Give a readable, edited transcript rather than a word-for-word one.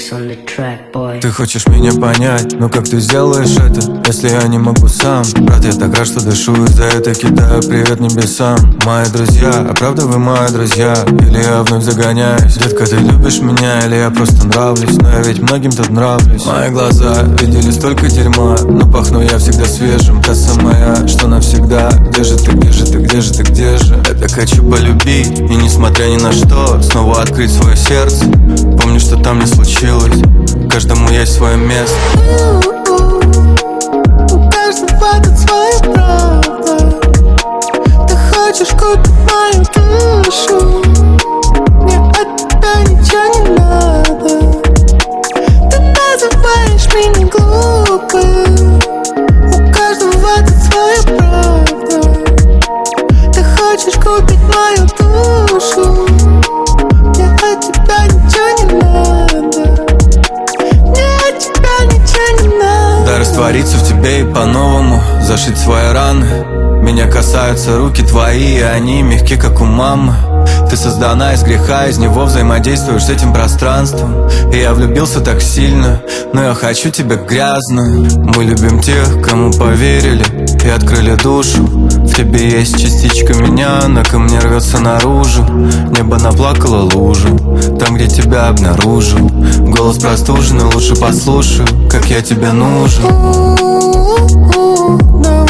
Ты хочешь меня понять, но как ты сделаешь это, если я не могу сам? Брат, я так рад, что дышу, и за это кидаю привет небесам. Мои друзья, а правда вы мои друзья? Или я вновь загоняюсь? Детка, ты любишь меня, или я просто нравлюсь? Но я ведь многим тут нравлюсь. Мои глаза видели столько дерьма, но пахну я всегда свежим. Та самая, что навсегда. Где же ты, где же ты, где же ты, где же? Я так хочу полюбить, и несмотря ни на что, снова открыть свое сердце. Помню, что там не случилось, каждому есть свое место. У каждого тут своя правда. Ты хочешь купить мою душу, мне от тебя ничего не надо. Ты называешь меня глупым. У каждого тут своя правда. Ты хочешь купить мою душу, мне от тебя ничего не надо. Мне от тебя ничего не надо. Да раствориться в тебе и по-новому зашить свои раны. Меня касаются руки твои, и они мягки, как у мамы. Ты создана из греха, из него взаимодействуешь с этим пространством. И я влюбился так сильно, но я хочу тебя грязно. Мы любим тех, кому поверили и открыли душу. В тебе есть частичка меня, она ко мне рвется наружу. Небо наплакало лужу, там, где тебя обнаружил. Голос простуженный, лучше послушаю, как я тебе нужен.